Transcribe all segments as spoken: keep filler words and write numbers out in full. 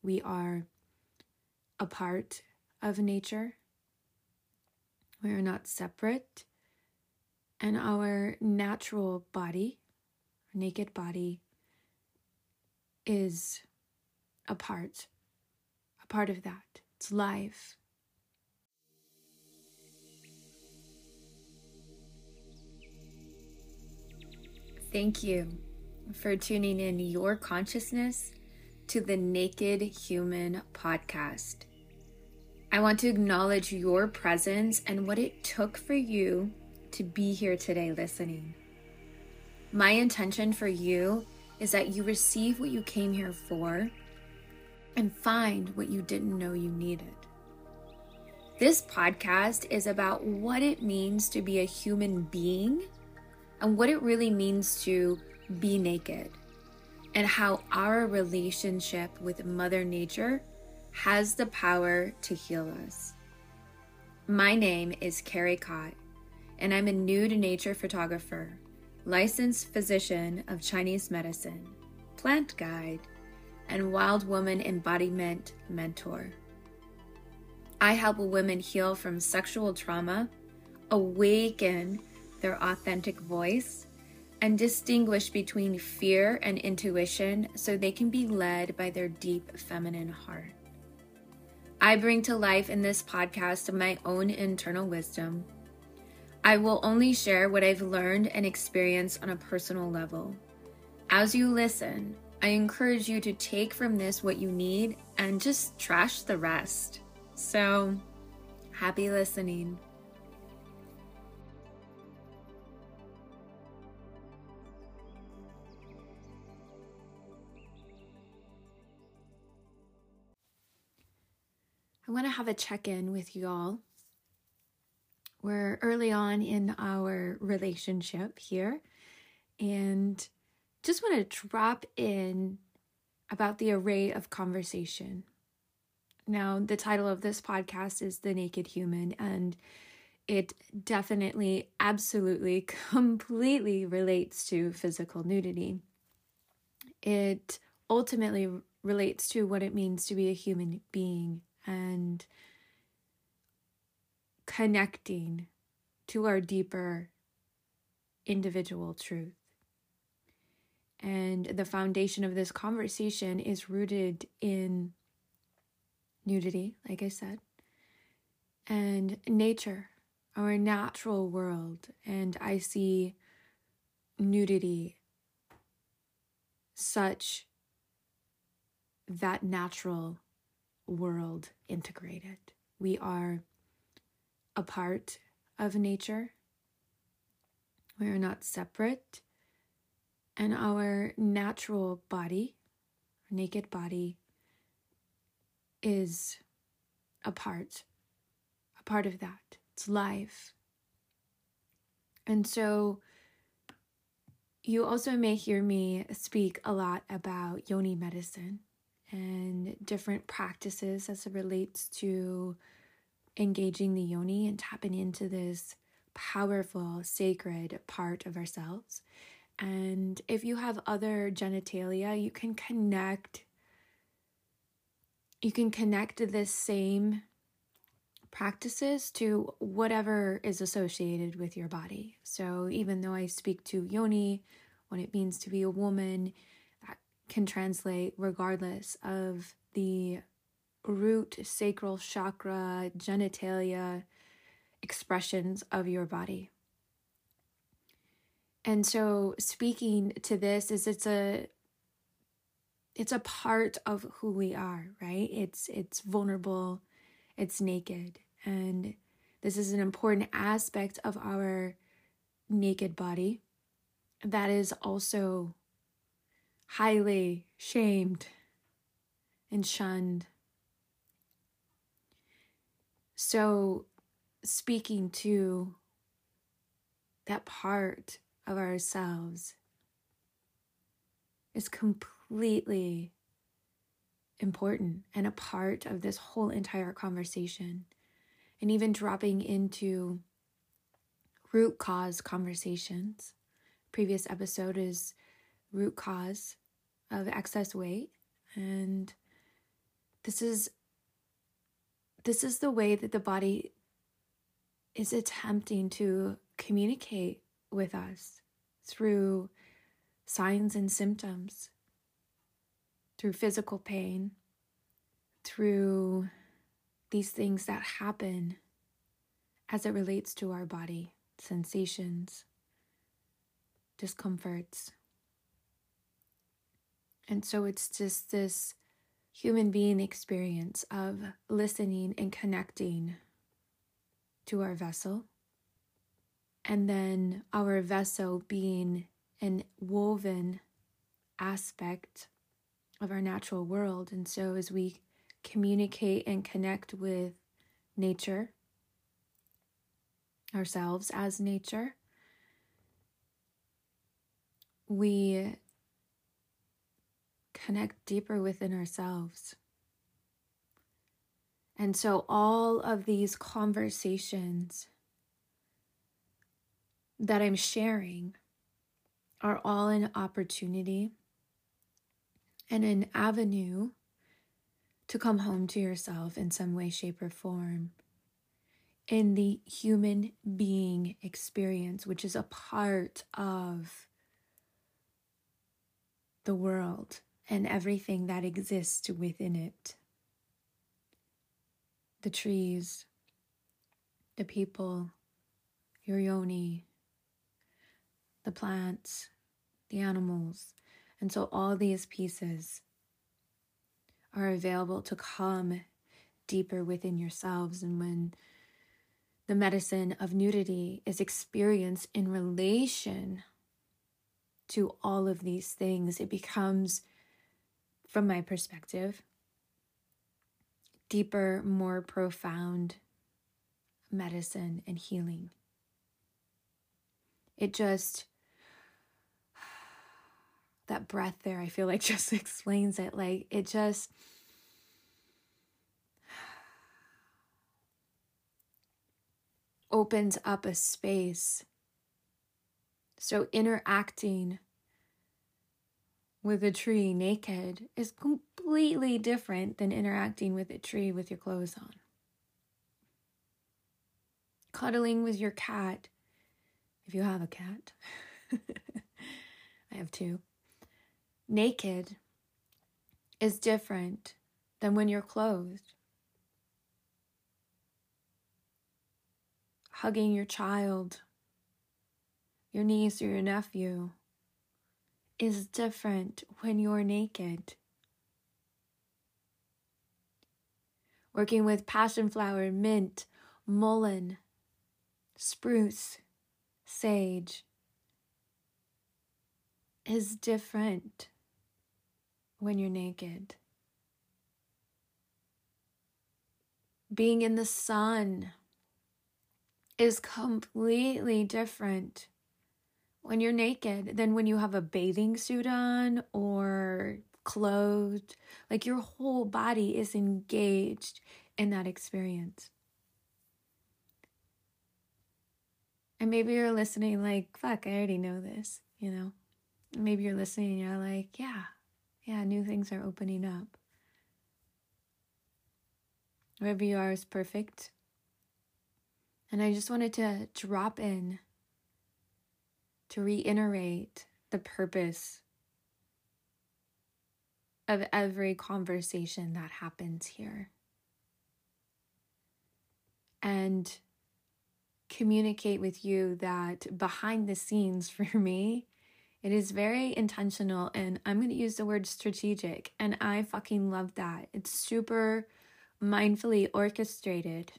we are a part of nature. We are not separate. And our natural body, our naked body, is a part, a part of that. It's life. Thank you for tuning in your consciousness to the Naked Human podcast. I want to acknowledge your presence and what it took for you to be here today listening. My intention for you is that you receive what you came here for and find what you didn't know you needed. This podcast is about what it means to be a human being and what it really means to be naked, and how our relationship with Mother Nature has the power to heal us. My name is Carrie Cott, and I'm a nude nature photographer, licensed physician of Chinese medicine, plant guide, and wild woman embodiment mentor. I help women heal from sexual trauma, awaken their authentic voice, and distinguish between fear and intuition so they can be led by their deep feminine heart. I bring to life in this podcast my own internal wisdom. I will only share what I've learned and experienced on a personal level. As you listen, I encourage you to take from this what you need and just trash the rest. So, happy listening. I want to have a check-in with y'all. We're early on in our relationship here, and just want to drop in about the array of conversation. Now, the title of this podcast is The Naked Human, and it definitely, absolutely, completely relates to physical nudity. It ultimately relates to what it means to be a human being and connecting to our deeper individual truth. And the foundation of this conversation is rooted in nudity, like I said, and nature, our natural world. And I see nudity such that natural world integrated. We are a part of nature. We are not separate. And our natural body, our naked body, is a part, a part of that. It's life. And so you also may hear me speak a lot about yoni medicine and different practices as it relates to engaging the yoni and tapping into this powerful, sacred part of ourselves. And if you have other genitalia, you can connect, you can connect this same practices to whatever is associated with your body. So even though I speak to yoni, what it means to be a woman, that can translate regardless of the root, sacral chakra, genitalia expressions of your body. And so speaking to this is it's a it's a part of who we are, right? It's it's vulnerable, it's naked. And this is an important aspect of our naked body that is also highly shamed and shunned. So speaking to that part of ourselves is completely important and a part of this whole entire conversation. And even dropping into root cause conversations. Previous episode is root cause of excess weight. And This is this is the way that the body is attempting to communicate with us, through signs and symptoms, through physical pain, through these things that happen as it relates to our body, sensations, discomforts. And so it's just this human being experience of listening and connecting to our vessel, and then our vessel being an woven aspect of our natural world. And so as we communicate and connect with nature, ourselves as nature, we connect deeper within ourselves. And so all of these conversations that I'm sharing are all an opportunity and an avenue to come home to yourself in some way, shape, or form in the human being experience, which is a part of the world and everything that exists within it. The trees, the people, your yoni, the plants, the animals. And so all these pieces are available to come deeper within yourselves. And when the medicine of nudity is experienced in relation to all of these things, it becomes, from my perspective, deeper, more profound medicine and healing. It just, that breath there, I feel like just explains it. Like it just, opens up a space. So interacting with a tree naked is completely different than interacting with a tree with your clothes on. Cuddling with your cat, if you have a cat. I have two. Naked is different than when you're clothed. Hugging your child, your niece or your nephew, is different when you're naked. Working with passion flower, mint, mullein, spruce, sage is different when you're naked. Being in the sun is completely different when you're naked than when you have a bathing suit on or clothed. Like your whole body is engaged in that experience. And maybe you're listening like, fuck, I already know this, you know? Maybe you're listening and you're like, yeah, yeah, new things are opening up. Wherever you are is perfect. And I just wanted to drop in to reiterate the purpose of every conversation that happens here. And communicate with you that behind the scenes for me, it is very intentional, and I'm going to use the word strategic, and I fucking love that. It's super mindfully orchestrated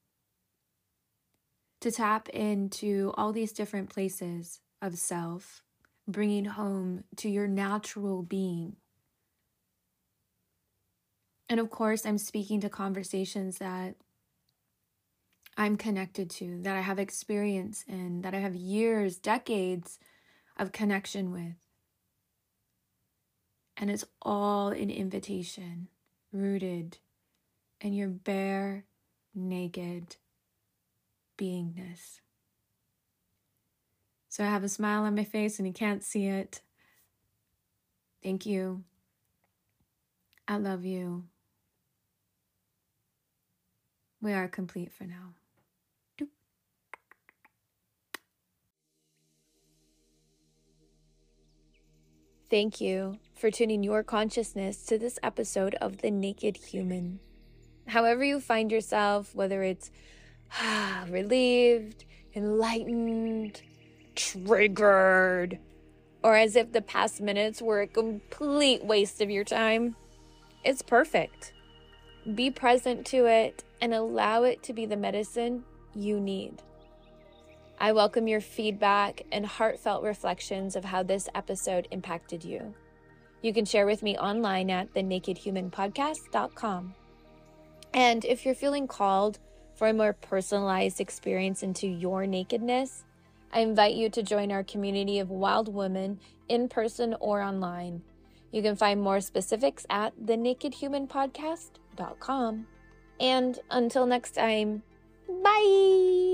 to tap into all these different places of self, bringing home to your natural being. And of course, I'm speaking to conversations that I'm connected to, that I have experience in, that I have years, decades of connection with. And it's all an invitation, rooted in your bare, naked beingness. So I have a smile on my face and you can't see it. Thank you. I love you. We are complete for now. Doop. Thank you for tuning your consciousness to this episode of The Naked Human. However you find yourself, whether it's ah, relieved, enlightened, triggered, or as if the past minutes were a complete waste of your time, it's perfect. Be present to it and allow it to be the medicine you need. I welcome your feedback and heartfelt reflections of how this episode impacted you. You can share with me online at the naked human podcast dot com. And if you're feeling called for a more personalized experience into your nakedness, I invite you to join our community of wild women in person or online. You can find more specifics at the naked human podcast dot com. And until next time, bye!